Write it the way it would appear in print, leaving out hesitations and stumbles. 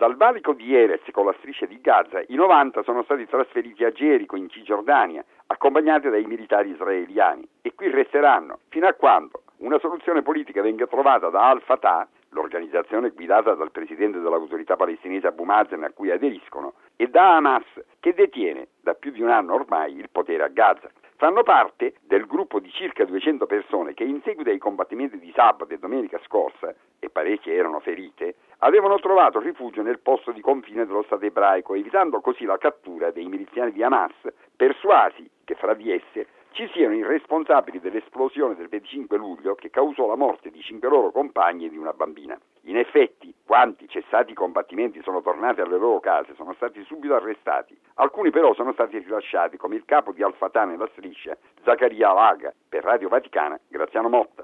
Dal valico di Erez con la striscia di Gaza i 90 sono stati trasferiti a Gerico in Cisgiordania, accompagnati dai militari israeliani, e qui resteranno fino a quando una soluzione politica venga trovata da Al-Fatah, l'organizzazione guidata dal presidente dell'autorità palestinese Abu Mazen a cui aderiscono, e da Hamas, che detiene da più di un anno ormai il potere a Gaza. Fanno parte del gruppo di circa 200 persone che in seguito ai combattimenti di sabato e domenica scorsa, e parecchie erano ferite, avevano trovato rifugio nel posto di confine dello Stato ebraico, evitando così la cattura dei miliziani di Hamas, persuasi che fra di esse ci siano i responsabili dell'esplosione del 25 luglio che causò la morte di 5 loro compagni e di una bambina. In effetti, quanti cessati i combattimenti sono tornati alle loro case sono stati subito arrestati. Alcuni però sono stati rilasciati, come il capo di Al-Fatah nella striscia, Zaccaria Alaga. Per Radio Vaticana, Graziano Motta.